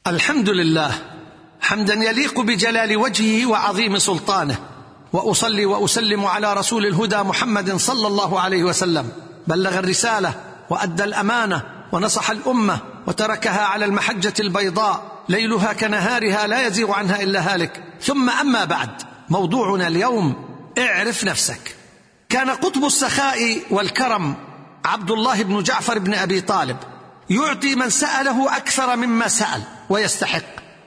الحمد لله حمدا يليق بجلال وجهه وعظيم سلطانه، وأصلي وأسلم على رسول الهدى محمد صلى الله عليه وسلم. بلغ الرسالة وأدى الأمانة ونصح الأمة وتركها على المحجة البيضاء ليلها كنهارها لا يزيغ عنها إلا هالك. ثم أما بعد، موضوعنا اليوم اعرف نفسك. كان قطب السخاء والكرم عبد الله بن جعفر بن أبي طالب يعطي من سأله أكثر مما سأل ويستحق،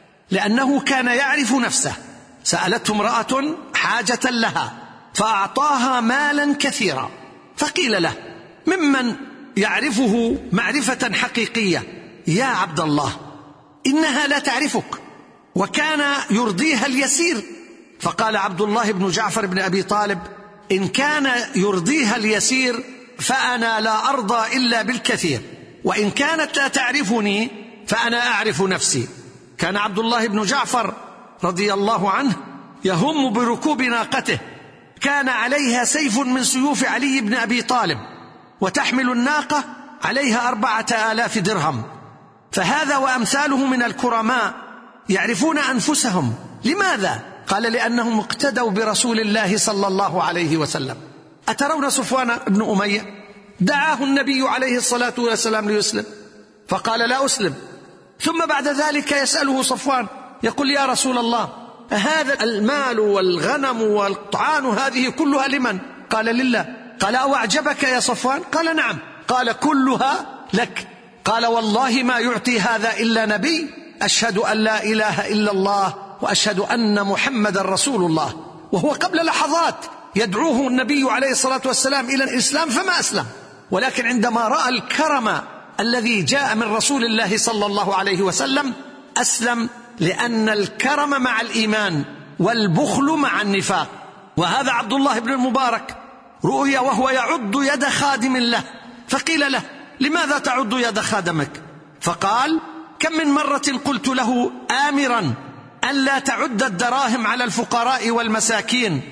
لأنه كان يعرف نفسه. سألته امرأة حاجة لها فأعطاها مالا كثيرا، فقيل له ممن يعرفه معرفة حقيقية: يا عبد الله، إنها لا تعرفك. وكان يرضيها اليسير. فقال عبد الله بن جعفر بن أبي طالب: إن كان يرضيها اليسير فأنا لا أرضى إلا بالكثير، وإن كانت لا تعرفني فأنا أعرف نفسي. كان عبد الله بن جعفر رضي الله عنه يهم بركوب ناقته، كان عليها سيف من سيوف علي بن أبي طالب، وتحمل الناقة عليها 4000 درهم. فهذا وأمثاله من الكرماء يعرفون أنفسهم. لماذا؟ قال: لأنهم اقتدوا برسول الله صلى الله عليه وسلم. أترون صفوان بن أمية دعاه النبي عليه الصلاة والسلام ليسلم، فقال: لا أسلم. ثم بعد ذلك يسأله صفوان يقول: يا رسول الله، هذا المال والغنم والطعان هذه كلها لمن؟ قال: لله. قال: أو أعجبك يا صفوان؟ قال: نعم. قال: كلها لك. قال: والله ما يعطي هذا إلا نبي. أشهد أن لا إله إلا الله وأشهد أن محمد رسول الله. وهو قبل لحظات يدعوه النبي عليه الصلاة والسلام إلى الإسلام فما أسلم، ولكن عندما رأى الكرم الذي جاء من رسول الله صلى الله عليه وسلم أسلم، لأن الكرم مع الإيمان والبخل مع النفاق. وهذا عبد الله بن المبارك رؤي وهو يعض يد خادم له، فقيل له: لماذا تعض يد خادمك؟ فقال: كم من مرة قلت له آمرا ألا تعد الدراهم على الفقراء والمساكين،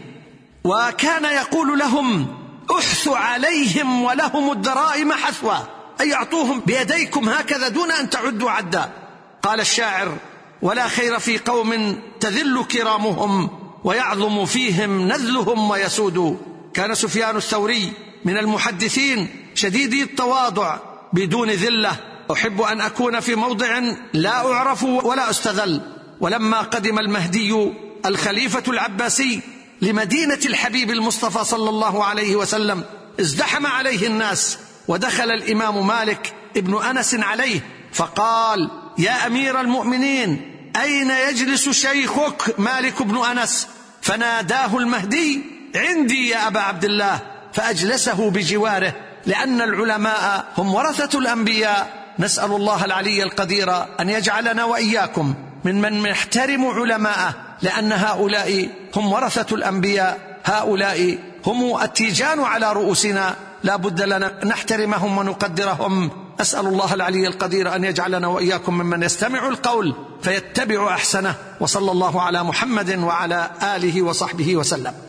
وكان يقول لهم: احثوا عليهم ولهم الدراهم حثوا، أي أعطوهم بيديكم هكذا دون أن تعدوا عدا. قال الشاعر: ولا خير في قوم تذل كرامهم ويعظم فيهم نذلهم ويسود. كان سفيان الثوري من المحدثين شديدي التواضع بدون ذلة: أحب أن أكون في موضع لا أعرف ولا أستذل. ولما قدم المهدي الخليفة العباسي لمدينة الحبيب المصطفى صلى الله عليه وسلم ازدحم عليه الناس، ودخل الإمام مالك ابن أنس عليه فقال: يا أمير المؤمنين، أين يجلس شيخك مالك بن أنس؟ فناداه المهدي: عندي يا أبا عبد الله، فأجلسه بجواره، لأن العلماء هم ورثة الأنبياء. نسأل الله العلي القدير أن يجعلنا وإياكم ممن يحترم علماءه، لأن هؤلاء هم ورثة الأنبياء، هؤلاء هم التيجان على رؤوسنا، لا بد لنا نحترمهم ونقدرهم. أسأل الله العلي القدير أن يجعلنا وإياكم ممن يستمع القول فيتبع أحسنه، وصلى الله على محمد وعلى آله وصحبه وسلم.